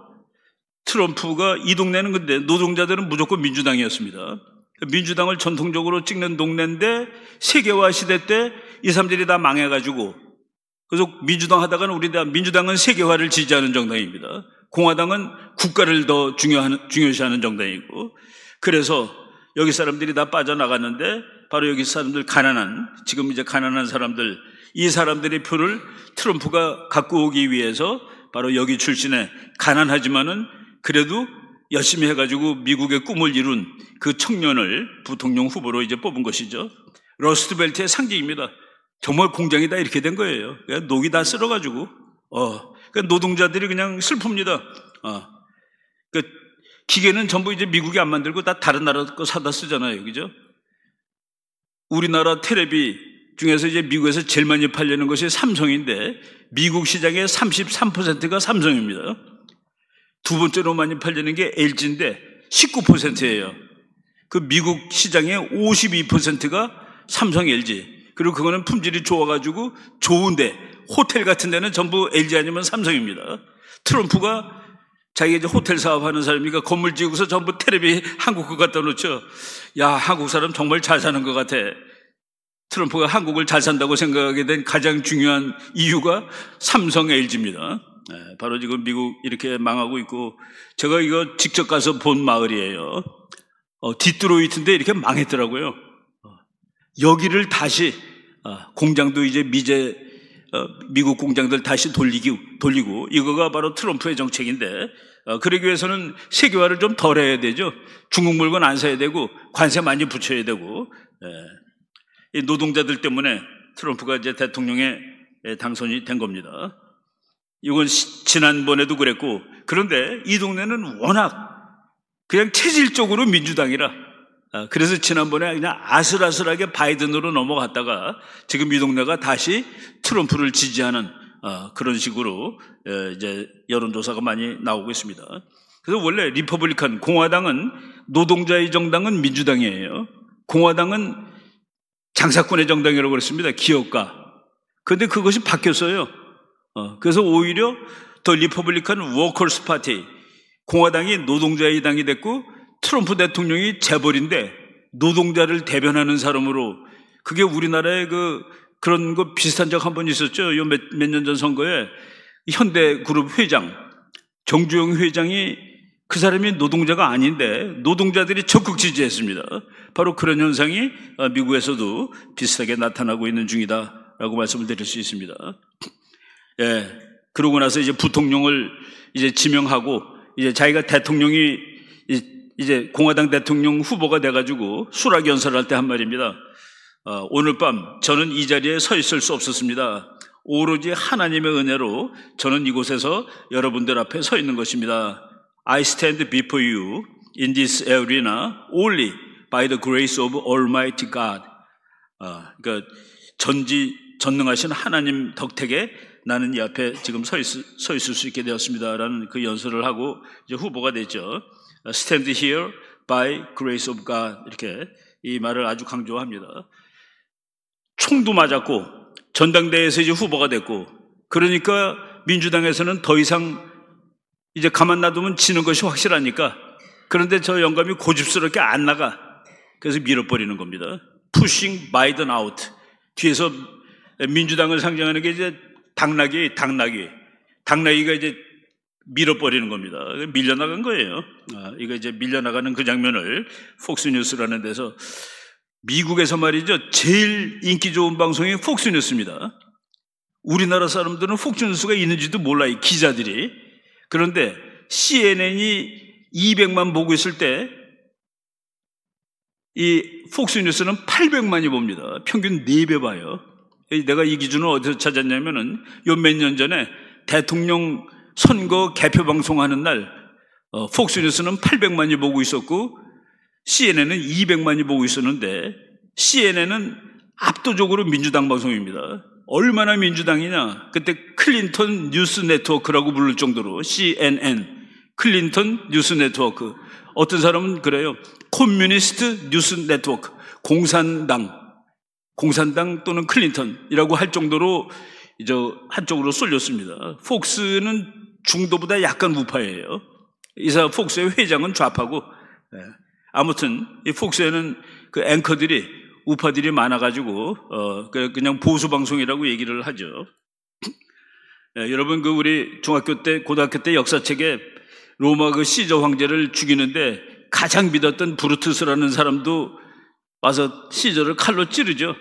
트럼프가 이 동네는 근데 노동자들은 무조건 민주당이었습니다. 민주당을 전통적으로 찍는 동네인데 세계화 시대 때 이 사람들이 다 망해가지고 그래서 민주당 하다가는 민주당은 세계화를 지지하는 정당입니다. 공화당은 국가를 더 중요시하는 정당이고 그래서 여기 사람들이 다 빠져나갔는데 바로 여기 사람들 지금 이제 가난한 사람들 이 사람들의 표를 트럼프가 갖고 오기 위해서 바로 여기 출신의 가난하지만은 그래도 열심히 해가지고 미국의 꿈을 이룬 그 청년을 부통령 후보로 이제 뽑은 것이죠. 러스트벨트의 상징입니다. 정말 공장이 다 이렇게 된 거예요. 그러니까 녹이 다 쓸어가지고, 그러니까 노동자들이 그냥 슬픕니다. 그 기계는 전부 이제 미국이 안 만들고 다 다른 나라 거 사다 쓰잖아요. 그죠? 우리나라 텔레비 중에서 이제 미국에서 제일 많이 팔리는 것이 삼성인데 미국 시장의 33%가 삼성입니다. 두 번째로 많이 팔리는 게 LG인데 19%예요. 그 미국 시장의 52%가 삼성 LG. 그리고 그거는 품질이 좋아가지고 좋은데 호텔 같은 데는 전부 LG 아니면 삼성입니다. 트럼프가 자기가 이제 호텔 사업하는 사람이니까 건물 지으고서 전부 텔레비 한국 거 갖다 놓죠. 야, 한국 사람 정말 잘 사는 것 같아. 트럼프가 한국을 잘 산다고 생각하게 된 가장 중요한 이유가 삼성 LG입니다. 바로 지금 미국 이렇게 망하고 있고 제가 이거 직접 가서 본 마을이에요. 디트로이트인데 이렇게 망했더라고요. 여기를 다시 공장도 이제 미제 미국 공장들 다시 돌리고 이거가 바로 트럼프의 정책인데 그러기 위해서는 세계화를 좀 덜 해야 되죠. 중국 물건 안 사야 되고 관세 많이 붙여야 되고 이 노동자들 때문에 트럼프가 이제 대통령에 당선이 된 겁니다. 이건 지난번에도 그랬고 그런데 이 동네는 워낙 그냥 체질적으로 민주당이라 그래서 지난번에 그냥 아슬아슬하게 바이든으로 넘어갔다가 지금 이 동네가 다시 트럼프를 지지하는 그런 식으로 이제 여론조사가 많이 나오고 있습니다. 그래서 원래 리퍼블리칸 공화당은 노동자의 정당은 민주당이에요. 공화당은 장사꾼의 정당이라고 그랬습니다. 기업가. 그런데 그것이 바뀌었어요. 그래서 오히려 더 리퍼블리칸 워커스 파티 공화당이 노동자의 당이 됐고 트럼프 대통령이 재벌인데 노동자를 대변하는 사람으로 그게 우리나라에 그런 거 비슷한 적 한 번 있었죠. 요 몇 년 전 선거에 현대그룹 회장 정주영 회장이 그 사람이 노동자가 아닌데 노동자들이 적극 지지했습니다. 바로 그런 현상이 미국에서도 비슷하게 나타나고 있는 중이다라고 말씀을 드릴 수 있습니다. 예, 그러고 나서 이제 부통령을 이제 지명하고 이제 자기가 대통령이 이제 공화당 대통령 후보가 돼가지고 수락 연설을 할 때 한 말입니다. 오늘 밤 저는 이 자리에 서 있을 수 없었습니다. 오로지 하나님의 은혜로 저는 이곳에서 여러분들 앞에 서 있는 것입니다. I stand before you in this arena only by the grace of Almighty God. 그러니까 전능하신 하나님 덕택에 나는 이 앞에 지금 서 있을 수 있게 되었습니다라는 그 연설을 하고 이제 후보가 됐죠. Stand here by grace of God 이렇게 이 말을 아주 강조합니다. 총도 맞았고 전당대회에서 이제 후보가 됐고 그러니까 민주당에서는 더 이상 이제 가만 놔두면 지는 것이 확실하니까 그런데 저 영감이 고집스럽게 안 나가. 그래서 밀어버리는 겁니다. Pushing Biden out. 뒤에서 민주당을 상징하는 게 이제 당나귀가 이제 밀어버리는 겁니다. 밀려나간 거예요. 이거 이제 밀려나가는 그 장면을 폭스뉴스라는 데서 미국에서 말이죠. 제일 인기 좋은 방송이 폭스뉴스입니다. 우리나라 사람들은 폭스뉴스가 있는지도 몰라요. 기자들이. 그런데 CNN이 200만 보고 있을 때 이 폭스뉴스는 800만이 봅니다. 평균 4배 봐요. 내가 이 기준을 어디서 찾았냐면은 요 몇 년 전에 대통령 선거 개표 방송하는 날 폭스뉴스는 800만이 보고 있었고 CNN은 200만이 보고 있었는데 CNN은 압도적으로 민주당 방송입니다. 얼마나 민주당이냐? 그때 클린턴 뉴스 네트워크라고 부를 정도로 CNN, 클린턴 뉴스 네트워크. 어떤 사람은 그래요. 커뮤니스트 뉴스 네트워크, 공산당 또는 클린턴이라고 할 정도로 이제 한쪽으로 쏠렸습니다. 폭스는 중도보다 약간 우파예요. 이사 폭스의 회장은 좌파고, 아무튼 이 폭스에는 그 앵커들이 우파들이 많아가지고 그냥 보수 방송이라고 얘기를 하죠. 여러분 그 우리 중학교 때, 고등학교 때 역사책에 로마 그 시저 황제를 죽이는데 가장 믿었던 브루투스라는 사람도 와서 시저를 칼로 찌르죠.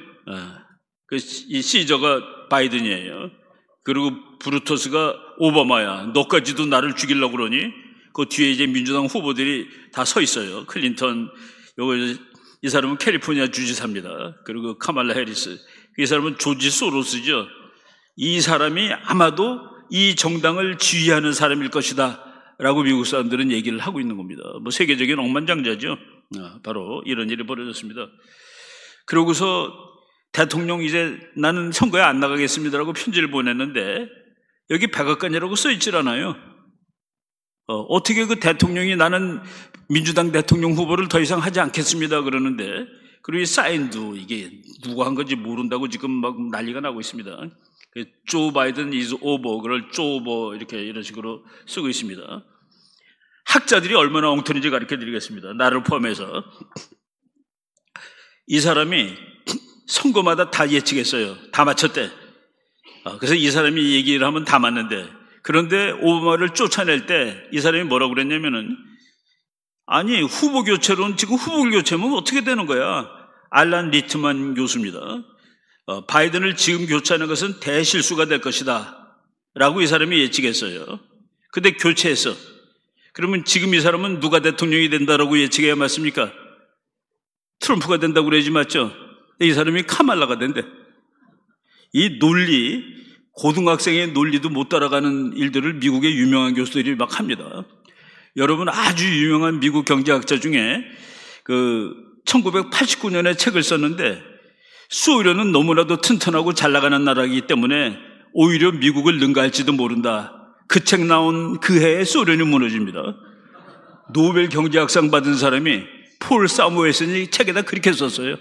이 시저가 바이든이에요. 그리고 브루투스가 오바마야. 너까지도 나를 죽이려고 그러니? 그 뒤에 이제 민주당 후보들이 다 서 있어요. 클린턴, 이 사람은 캘리포니아 주지사입니다. 그리고 카말라 해리스. 이 사람은 조지 소로스죠. 이 사람이 아마도 이 정당을 지휘하는 사람일 것이다. 라고 미국 사람들은 얘기를 하고 있는 겁니다. 뭐 세계적인 억만장자죠. 바로 이런 일이 벌어졌습니다. 그러고서 대통령 이제 나는 선거에 안 나가겠습니다라고 편지를 보냈는데 여기 백악관이라고 써있질 않아요. 어떻게 그 대통령이 나는 민주당 대통령 후보를 더 이상 하지 않겠습니다 그러는데 그리고 이 사인도 이게 누가 한 건지 모른다고 지금 막 난리가 나고 있습니다. 조 바이든 is over, 그걸 조 오버 이런 식으로 쓰고 있습니다. 학자들이 얼마나 엉터리인지 가르쳐 드리겠습니다. 나를 포함해서. 이 사람이 선거마다 다 예측했어요. 다 맞췄대. 그래서 이 사람이 얘기를 하면 다 맞는데 그런데 오바마를 쫓아낼 때 이 사람이 뭐라고 그랬냐면은 아니 지금 후보 교체면 어떻게 되는 거야? 알란 리트만 교수입니다. 바이든을 지금 교체하는 것은 대실수가 될 것이다 라고 이 사람이 예측했어요. 근데 교체했어. 그러면 지금 이 사람은 누가 대통령이 된다라고 예측해야 맞습니까? 트럼프가 된다고 그러지 맞죠? 이 사람이 카말라가 된대. 이 논리, 고등학생의 논리도 못 따라가는 일들을 미국의 유명한 교수들이 막 합니다. 여러분, 아주 유명한 미국 경제학자 중에 1989년에 책을 썼는데, 소련은 너무나도 튼튼하고 잘 나가는 나라이기 때문에 오히려 미국을 능가할지도 모른다. 그 책 나온 그 해에 소련이 무너집니다. 노벨 경제학상 받은 사람이 폴 사무엘슨이 책에다 그렇게 썼어요.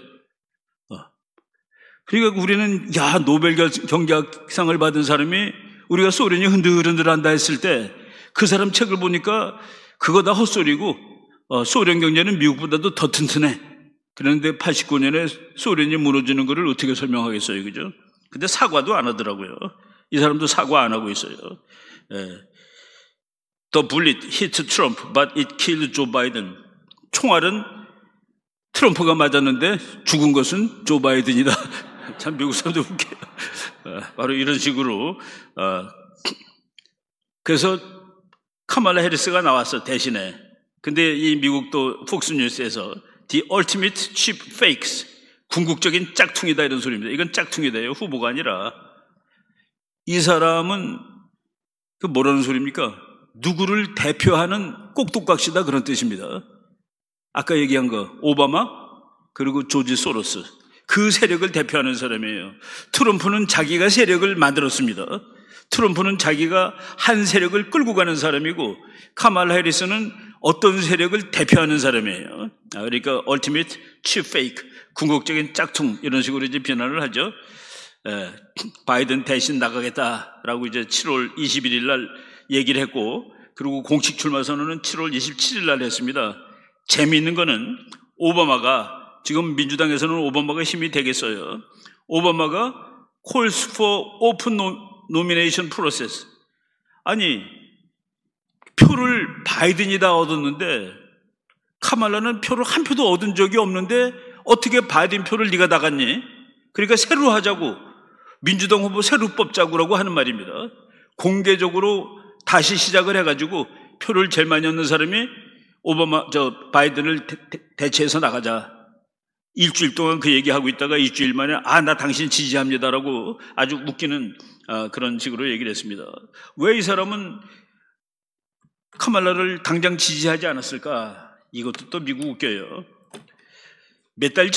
그러니까 우리는 노벨 경제학상을 받은 사람이 우리가 소련이 흔들흔들한다 했을 때 그 사람 책을 보니까 그거 다 헛소리고 소련 경제는 미국보다도 더 튼튼해. 그런데 89년에 소련이 무너지는 것을 어떻게 설명하겠어요, 그죠? 근데 사과도 안 하더라고요. 이 사람도 사과 안 하고 있어요. The bullet hit Trump, but it killed Joe Biden. 총알은 트럼프가 맞았는데 죽은 것은 조 바이든이다. 참 미국 사람들 웃겨요. 바로 이런 식으로. 그래서 카말라 해리스가 나왔어, 대신에. 근데 이 미국도 폭스뉴스에서 The ultimate cheap fakes, 궁극적인 짝퉁이다 이런 소리입니다. 이건 짝퉁이다요, 후보가 아니라. 이 사람은 뭐라는 소리입니까? 누구를 대표하는 꼭두각시다 그런 뜻입니다. 아까 얘기한 거 오바마 그리고 조지 소로스, 그 세력을 대표하는 사람이에요. 트럼프는 자기가 세력을 만들었습니다. 트럼프는 자기가 한 세력을 끌고 가는 사람이고, 카말라 해리스는 어떤 세력을 대표하는 사람이에요. 그러니까 ultimate cheap fake, 궁극적인 짝퉁, 이런 식으로 이제 비난을 하죠. 바이든 대신 나가겠다라고 이제 7월 21일 날 얘기를 했고, 그리고 공식 출마 선언은 7월 27일 날 했습니다. 재미있는 거는 오바마가, 지금 민주당에서는 오바마가 힘이 되겠어요. 오바마가 calls for open nomination process. 아니, 표를 바이든이 다 얻었는데 카말라는 표를 한 표도 얻은 적이 없는데 어떻게 바이든 표를 네가 나갔니? 그러니까 새로 하자고, 민주당 후보 새로 뽑자고라고 하는 말입니다. 공개적으로 다시 시작을 해가지고 표를 제일 많이 얻는 사람이 바이든을 대체해서 나가자. 일주일 동안 그 얘기하고 있다가 일주일 만에 나 당신 지지합니다라고 아주 웃기는 그런 식으로 얘기를 했습니다. 왜 이 사람은 카말라를 당장 지지하지 않았을까? 이것도 또 미국 웃겨요. 몇 달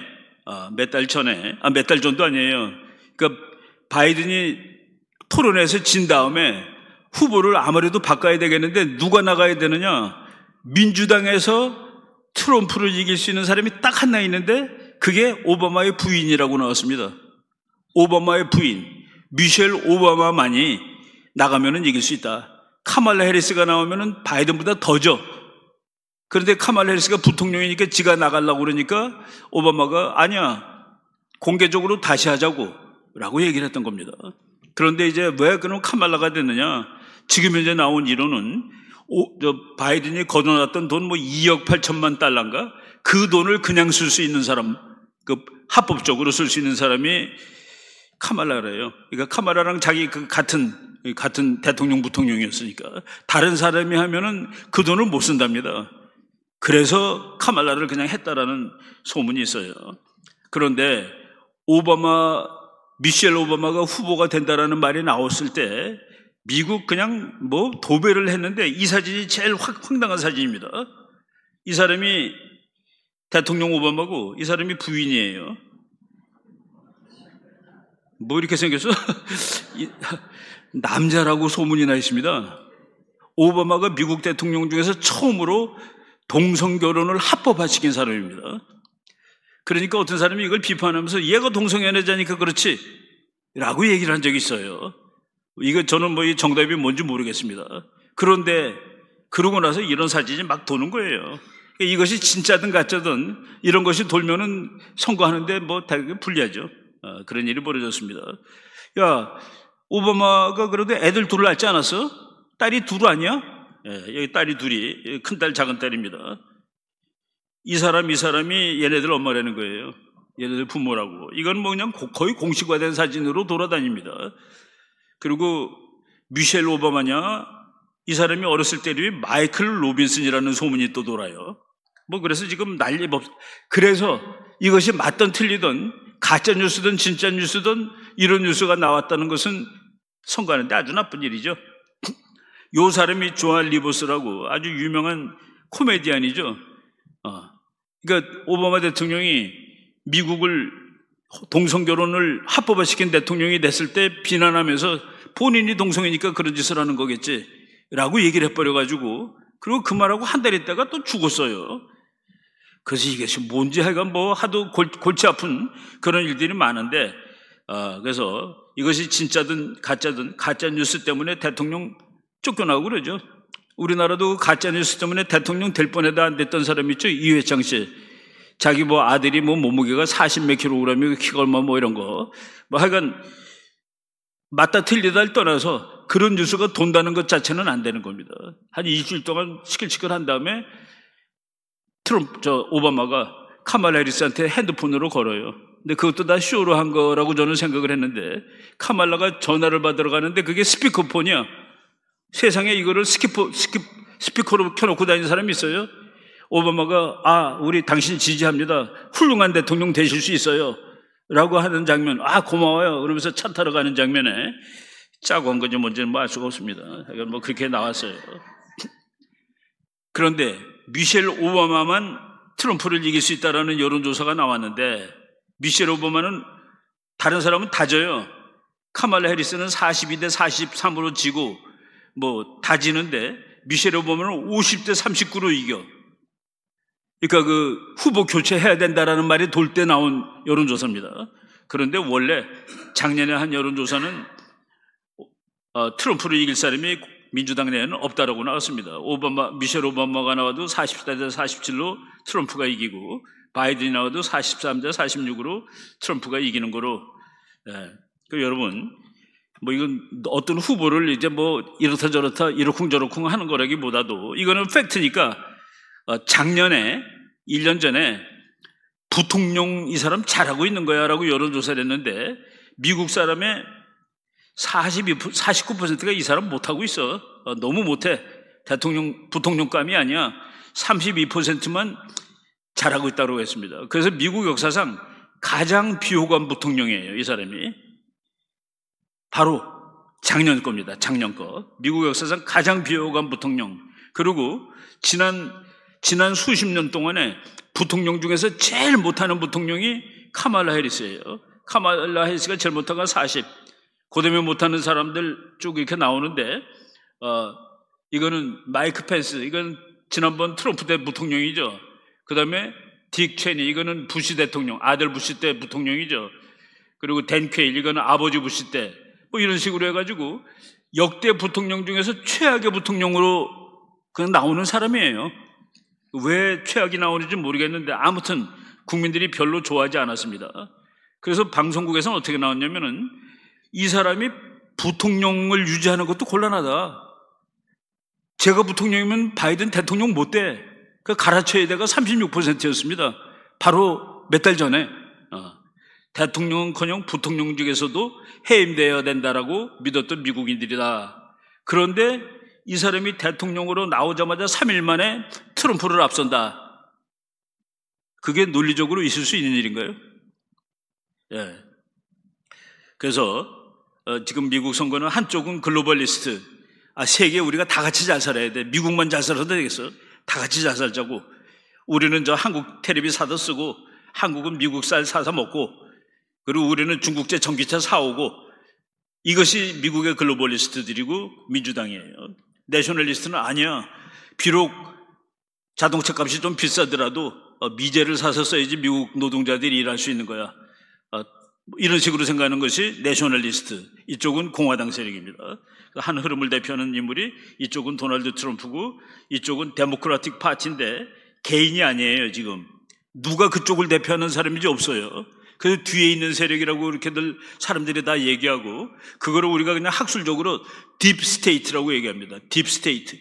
전도 아니에요. 그러니까 바이든이 토론에서 진 다음에 후보를 아무래도 바꿔야 되겠는데 누가 나가야 되느냐? 민주당에서 트럼프를 이길 수 있는 사람이 딱 하나 있는데 그게 오바마의 부인이라고 나왔습니다. 오바마의 부인 미셸 오바마만이 나가면은 이길 수 있다. 카말라 해리스가 나오면은 바이든보다 더죠. 그런데 카말라 해리스가 부통령이니까 지가 나가려고 그러니까 오바마가 아니야, 공개적으로 다시 하자고 라고 얘기를 했던 겁니다. 그런데 이제 왜 그럼 카말라가 됐느냐? 지금 현재 나온 이론은 바이든이 걷어놨던 돈 2억 8천만 달러인가? 그 돈을 그냥 쓸 수 있는 사람, 합법적으로 쓸 수 있는 사람이 카말라래요. 그러니까 카말라랑 자기 같은 대통령 부통령이었으니까 다른 사람이 하면은 그 돈을 못 쓴답니다. 그래서 카말라를 그냥 했다라는 소문이 있어요. 그런데 미셸 오바마가 후보가 된다라는 말이 나왔을 때 미국 그냥 도배를 했는데 이 사진이 제일 황당한 사진입니다. 이 사람이 대통령 오바마고 이 사람이 부인이에요. 이렇게 생겼어? 남자라고 소문이 나 있습니다. 오바마가 미국 대통령 중에서 처음으로 동성결혼을 합법화시킨 사람입니다. 그러니까 어떤 사람이 이걸 비판하면서 얘가 동성연애자니까 그렇지 라고 얘기를 한 적이 있어요. 이거 저는 이 정답이 뭔지 모르겠습니다. 그런데 그러고 나서 이런 사진이 막 도는 거예요. 이것이 진짜든 가짜든 이런 것이 돌면은 선거하는데 되게 불리하죠. 그런 일이 벌어졌습니다. 오바마가 그래도 애들 둘을 낳지 않았어? 딸이 둘 아니야? 여기 딸이 둘이, 큰딸 작은딸입니다. 이 사람이 얘네들 엄마라는 거예요. 얘네들 부모라고. 이건 뭐 그냥 거의 공식화된 사진으로 돌아다닙니다. 그리고 미셸 오바마냐, 이 사람이 어렸을 때 이름이 마이클 로빈슨이라는 소문이 또 돌아요. 뭐 그래서 지금 그래서 이것이 맞든 틀리든 가짜 뉴스든 진짜 뉴스든 이런 뉴스가 나왔다는 것은 선거하는데 아주 나쁜 일이죠. 요 사람이 조안 리버스라고 아주 유명한 코미디언이죠. 그러니까 오바마 대통령이 미국을 동성결혼을 합법화시킨 대통령이 됐을 때 비난하면서 본인이 동성이니까 그런 짓을 하는 거겠지 라고 얘기를 해버려가지고, 그리고 그 말하고 한 달 있다가 또 죽었어요. 그래서 이것이 뭔지 하여간 뭐 하도 골치 아픈 그런 일들이 많은데, 그래서 이것이 진짜든 가짜든 가짜 뉴스 때문에 대통령 쫓겨나고 그러죠. 우리나라도 가짜 뉴스 때문에 대통령 될 뻔해도 안 됐던 사람 있죠. 이회창 씨. 자기 뭐 아들이 뭐 몸무게가 40몇 킬로그램이고 키가 얼마 뭐 이런 거. 뭐 하여간 맞다 틀리다를 떠나서 그런 뉴스가 돈다는 것 자체는 안 되는 겁니다. 한 일주일 동안 시끌시끌 한 다음에 오바마가 카말라 해리스한테 핸드폰으로 걸어요. 근데 그것도 다 쇼로 한 거라고 저는 생각을 했는데, 카말라가 전화를 받으러 가는데 그게 스피커폰이야. 세상에 이거를 스피커로 켜놓고 다니는 사람이 있어요? 오바마가 우리 당신 지지합니다. 훌륭한 대통령 되실 수 있어요. 라고 하는 장면, 고마워요. 그러면서 차 타러 가는 장면에 짜고 한 건지 뭔지는 뭐 알 수가 없습니다. 뭐 그렇게 나왔어요. 그런데 미셸 오바마만 트럼프를 이길 수 있다라는 여론조사가 나왔는데, 미셸 오바마는 다른 사람은 다 져요. 카말라 해리스는 42대 43으로 지고 뭐 다 지는데, 미셸 오바마는 50대 39로 이겨. 그러니까 그 후보 교체해야 된다라는 말이 돌 때 나온 여론조사입니다. 그런데 원래 작년에 한 여론조사는 트럼프를 이길 사람이 민주당 내에는 없다라고 나왔습니다. 미셸 오바마가 나와도 40대 47로 트럼프가 이기고, 바이든이 나와도 43대 46으로 트럼프가 이기는 거로. 여러분, 뭐 이건 어떤 후보를 이제 뭐 이렇다 저렇다 이러쿵저러쿵 하는 거라기보다도 이거는 팩트니까, 작년에 1년 전에 부통령 이 사람 잘하고 있는 거야 라고 여론조사를 했는데, 미국 사람의 49%가 이 사람 못하고 있어. 너무 못해. 부통령감이 아니야. 32%만 잘하고 있다고 했습니다. 그래서 미국 역사상 가장 비호감 부통령이에요, 이 사람이. 바로 작년 겁니다. 작년 거. 미국 역사상 가장 비호감 부통령. 그리고 지난 수십 년 동안에 부통령 중에서 제일 못하는 부통령이 카말라 해리스예요. 카말라 해리스가 제일 못하가 40. 그다음에 못하는 사람들 쭉 이렇게 나오는데, 이거는 마이크 펜스, 이건 지난번 트럼프 때 부통령이죠. 그다음에 딕 체니, 이거는 부시 대통령, 아들 부시 때 부통령이죠. 그리고 댄 퀘일, 이거는 아버지 부시 때, 뭐 이런 식으로 해가지고 역대 부통령 중에서 최악의 부통령으로 그냥 나오는 사람이에요. 왜 최악이 나오는지 모르겠는데 아무튼 국민들이 별로 좋아하지 않았습니다. 그래서 방송국에서는 어떻게 나왔냐면은, 이 사람이 부통령을 유지하는 것도 곤란하다. 제가 부통령이면 바이든 대통령 못 돼. 그 갈아쳐야 돼가 36%였습니다. 바로 몇 달 전에. 대통령은커녕 부통령 중에서도 해임되어야 된다라고 믿었던 미국인들이다. 그런데 이 사람이 대통령으로 나오자마자 3일 만에 트럼프를 앞선다. 그게 논리적으로 있을 수 있는 일인가요? 예. 그래서 지금 미국 선거는 한쪽은 글로벌리스트, 세계 우리가 다 같이 잘 살아야 돼. 미국만 잘 살아도 되겠어? 다 같이 잘 살자고. 우리는 저 한국 텔레비 사다 쓰고, 한국은 미국 쌀 사서 먹고, 그리고 우리는 중국제 전기차 사오고, 이것이 미국의 글로벌리스트들이고 민주당이에요. 내셔널리스트는 아니야. 비록 자동차 값이 좀 비싸더라도 미제를 사서 써야지 미국 노동자들이 일할 수 있는 거야. 이런 식으로 생각하는 것이 내셔널리스트, 이쪽은 공화당 세력입니다. 한 흐름을 대표하는 인물이, 이쪽은 도널드 트럼프고 이쪽은 데모크라틱 파티인데 개인이 아니에요. 지금 누가 그쪽을 대표하는 사람인지 없어요. 그래서 뒤에 있는 세력이라고 이렇게들 사람들이 다 얘기하고, 그거를 우리가 그냥 학술적으로 딥스테이트라고 얘기합니다. 딥스테이트.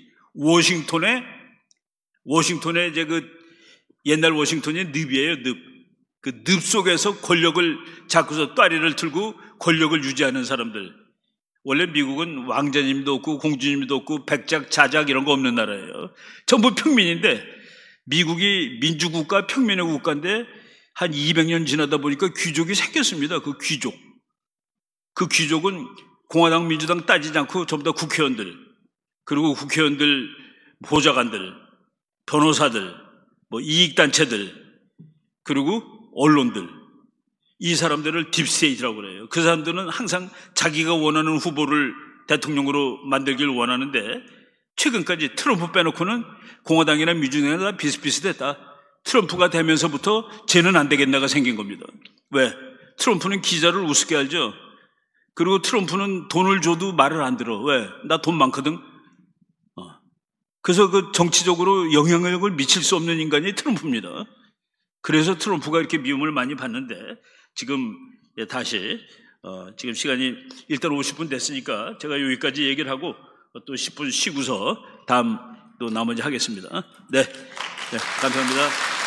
워싱턴에 이제 그 옛날 워싱턴이 늪이에요. 늪. 그 늪 속에서 권력을 잡고서 따리를 들고 권력을 유지하는 사람들. 원래 미국은 왕자님도 없고 공주님도 없고 백작, 자작 이런 거 없는 나라예요. 전부 평민인데 미국이 민주국가, 평민의 국가인데 한 200년 지나다 보니까 귀족이 생겼습니다. 그 귀족. 그 귀족은 공화당, 민주당 따지지 않고 전부 다 국회의원들, 그리고 국회의원들 보좌관들, 변호사들, 뭐 이익단체들, 그리고 언론들, 이 사람들을 딥스테이트라고 그래요. 그 사람들은 항상 자기가 원하는 후보를 대통령으로 만들길 원하는데 최근까지 트럼프 빼놓고는 공화당이나 민주당이나 다 비슷비슷했다. 트럼프가 되면서부터 쟤는 안 되겠나가 생긴 겁니다. 왜? 트럼프는 기자를 우습게 알죠. 그리고 트럼프는 돈을 줘도 말을 안 들어. 왜? 나 돈 많거든. 그래서 그 정치적으로 영향력을 미칠 수 없는 인간이 트럼프입니다. 그래서 트럼프가 이렇게 미움을 많이 받는데 지금 다시 지금 시간이 일단 50분 됐으니까 제가 여기까지 얘기를 하고 또 10분 쉬고서 다음 또 나머지 하겠습니다. 네, 감사합니다.